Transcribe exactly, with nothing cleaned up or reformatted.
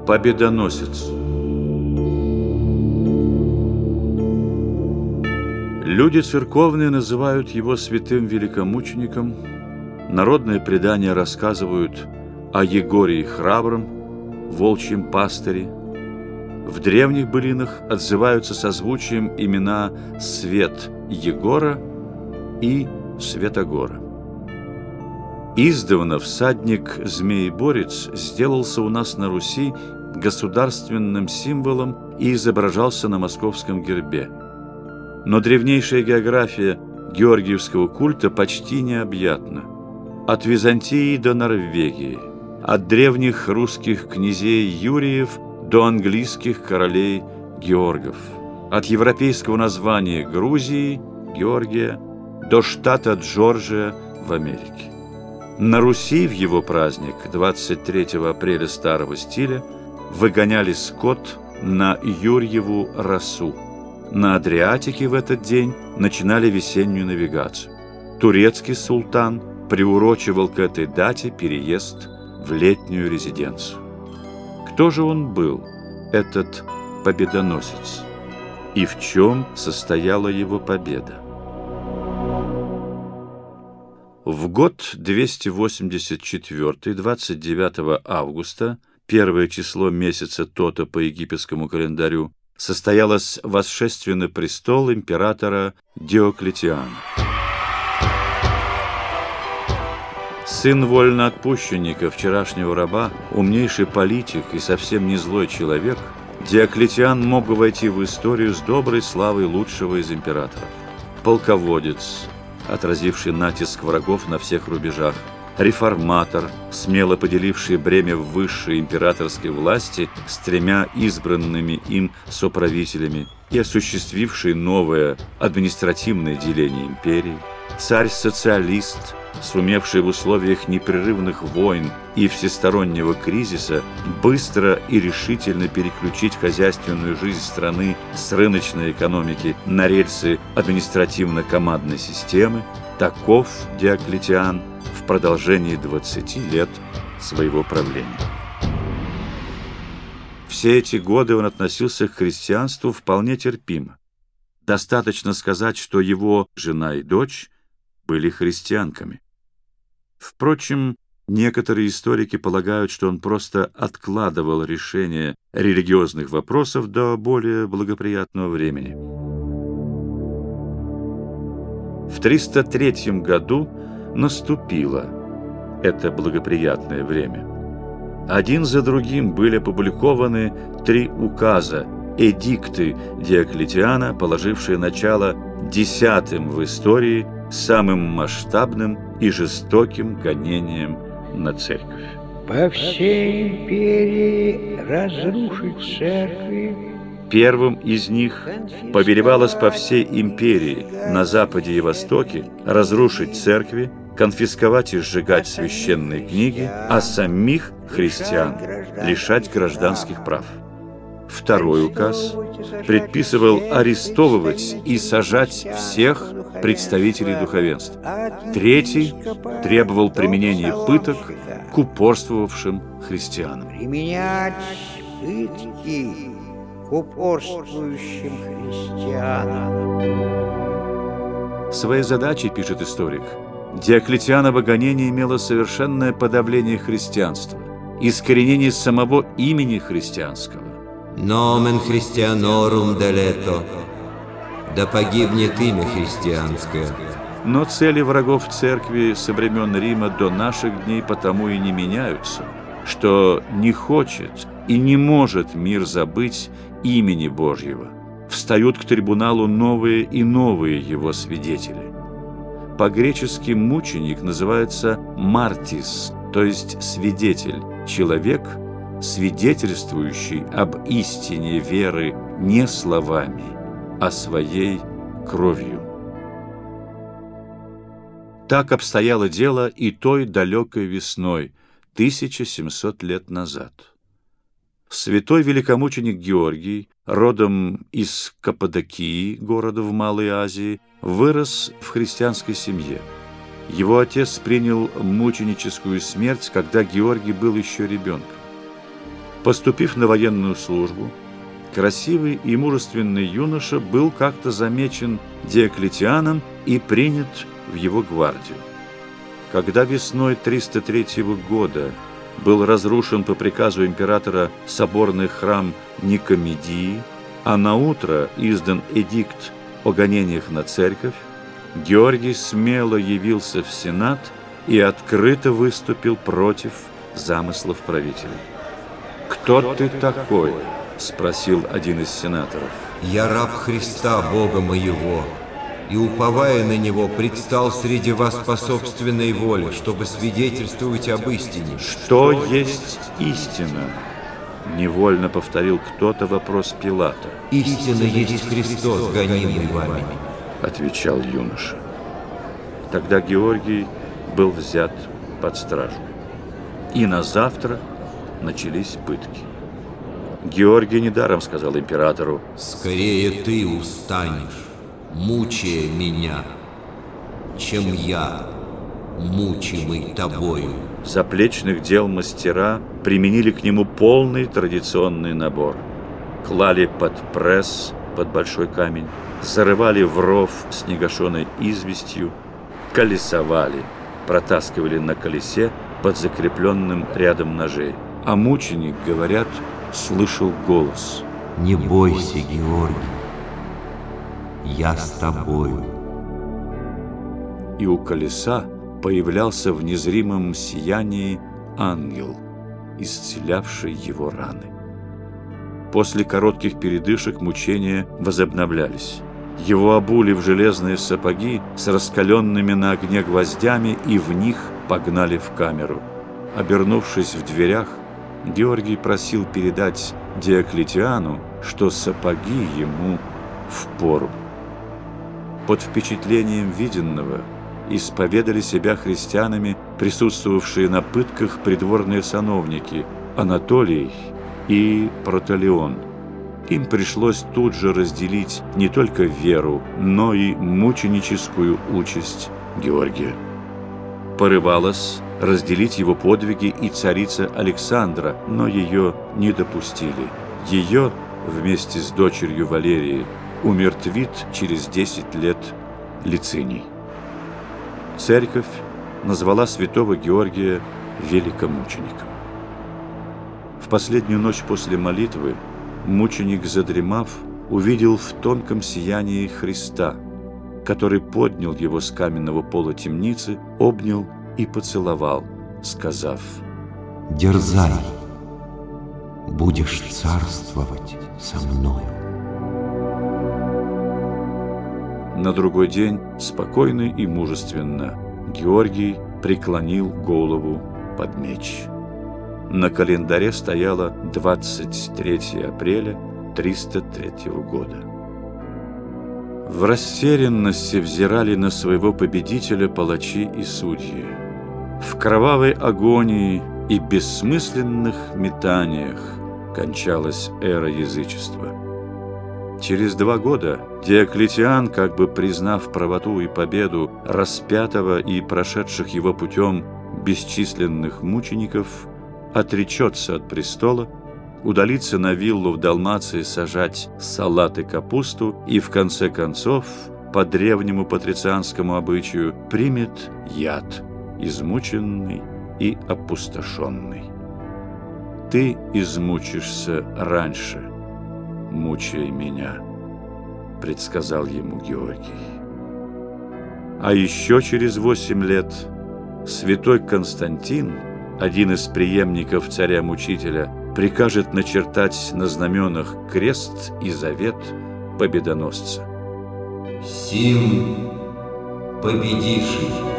Победоносец. Люди церковные называют его святым великомучеником, народные предания рассказывают о Егории Храбром, волчьем пастыре. В древних былинах отзываются созвучием имена Свет Егора и Святогора. Издавна всадник Змееборец сделался у нас на Руси государственным символом и изображался на московском гербе. Но древнейшая география георгиевского культа почти необъятна. От Византии до Норвегии, от древних русских князей Юриев до английских королей Георгов, от европейского названия Грузии, Георгия, до штата Джорджия в Америке. На Руси в его праздник, двадцать третьего апреля старого стиля, выгоняли скот на Юрьеву росу. На Адриатике в этот день начинали весеннюю навигацию. Турецкий султан приурочивал к этой дате переезд в летнюю резиденцию. Кто же он был, этот победоносец? И в чем состояла его победа? В год двести восемьдесят четвёртый, двадцать девятого августа, первое число месяца Тота по египетскому календарю, состоялось восшествие на престол императора Диоклетиана. Сын вольноотпущенника, вчерашнего раба, умнейший политик и совсем не злой человек, Диоклетиан мог бы войти в историю с доброй славой лучшего из императоров. Полководец, отразивший натиск врагов на всех рубежах, реформатор, смело поделивший бремя высшей императорской власти с тремя избранными им соправителями и осуществивший новое административное деление империи, царь-социалист, сумевший в условиях непрерывных войн и всестороннего кризиса быстро и решительно переключить хозяйственную жизнь страны с рыночной экономики на рельсы административно-командной системы, таков Диоклетиан в продолжении двадцати лет своего правления. Все эти годы он относился к христианству вполне терпимо. Достаточно сказать, что его жена и дочь были христианками. Впрочем, некоторые историки полагают, что он просто откладывал решение религиозных вопросов до более благоприятного времени. В триста третьем году наступило это благоприятное время. Один за другим были опубликованы три указа, эдикты Диоклетиана, положившие начало десятым в истории самым масштабным и жестоким гонением на церковь. По всей империи разрушить церкви. Первым из них повелевалось по всей империи на западе и востоке разрушить церкви, конфисковать и сжигать священные книги, а самих христиан лишать гражданских прав. Второй указ предписывал арестовывать и сажать всех представителей духовенства. Третий требовал применения пыток к упорствовавшим христианам. Применять пытки к упорствующим христианам. Своей задачей, пишет историк, Диоклетианово гонение имело совершенное подавление христианства, искоренение самого имени христианского. Nomen Christianorum delето, да погибнет имя христианское. Но цели врагов церкви со времен Рима до наших дней потому и не меняются, что не хочет и не может мир забыть имени Божьего. Встают к трибуналу новые и новые его свидетели. По-гречески мученик называется мартис, то есть свидетель, человек, свидетельствующий об истине веры не словами, а своей кровью. Так обстояло дело и той далекой весной, тысяча семьсот лет назад. Святой великомученик Георгий, родом из Каппадокии, города в Малой Азии, вырос в христианской семье. Его отец принял мученическую смерть, когда Георгий был еще ребенком. Поступив на военную службу, красивый и мужественный юноша был как-то замечен Диоклетианом и принят в его гвардию. Когда весной триста третьего года был разрушен по приказу императора соборный храм Никомедии, а наутро издан эдикт о гонениях на церковь, Георгий смело явился в Сенат и открыто выступил против замыслов правителей. «Кто ты такой?» – спросил один из сенаторов. «Я раб Христа, Бога моего, и, уповая на Него, предстал среди вас по собственной воле, чтобы свидетельствовать об истине». «Что есть истина?» – невольно повторил кто-то вопрос Пилата. «Истина есть Христос, гонимый вами», – отвечал юноша. Тогда Георгий был взят под стражу. И на завтра начались пытки. Георгий недаром сказал императору: «Скорее ты устанешь, мучая меня, чем я, мучимый тобою». Заплечных дел мастера применили к нему полный традиционный набор. Клали под пресс, под большой камень, зарывали в ров с негашенной известью, колесовали, протаскивали на колесе под закрепленным рядом ножей. А мученик, говорят, слышал голос: «Не бойся, Георгий, я с тобою». И у колеса появлялся в незримом сиянии ангел, исцелявший его раны. После коротких передышек мучения возобновлялись. Его обули в железные сапоги с раскаленными на огне гвоздями и в них погнали в камеру. Обернувшись в дверях, Георгий просил передать Диоклетиану, что сапоги ему впору. Под впечатлением виденного исповедали себя христианами присутствовавшие на пытках придворные сановники Анатолий и Проталион. Им пришлось тут же разделить не только веру, но и мученическую участь Георгия. Порывалась разделить его подвиги и царица Александра, но ее не допустили. Ее вместе с дочерью Валерией умертвит через десять лет Лициний. Церковь назвала святого Георгия великомучеником. В последнюю ночь после молитвы мученик, задремав, увидел в тонком сиянии Христа, который поднял его с каменного пола темницы, обнял и поцеловал, сказав: «Дерзай, будешь царствовать со мною». На другой день, спокойно и мужественно, Георгий преклонил голову под меч. На календаре стояло двадцать третье апреля триста третьего года. В растерянности взирали на своего победителя палачи и судьи. В кровавой агонии и бессмысленных метаниях кончалась эра язычества. Через два года Диоклетиан, как бы признав правоту и победу распятого и прошедших его путем бесчисленных мучеников, отречется от престола, удалится на виллу в Далмации сажать салат и капусту и, в конце концов, по древнему патрицианскому обычаю, примет яд, измученный и опустошенный. Ты измучишься раньше, мучай меня, предсказал ему Георгий. А еще через восемь лет святой Константин, один из преемников царя-мучителя, прикажет начертать на знаменах крест и завет победоносца. Сим победивший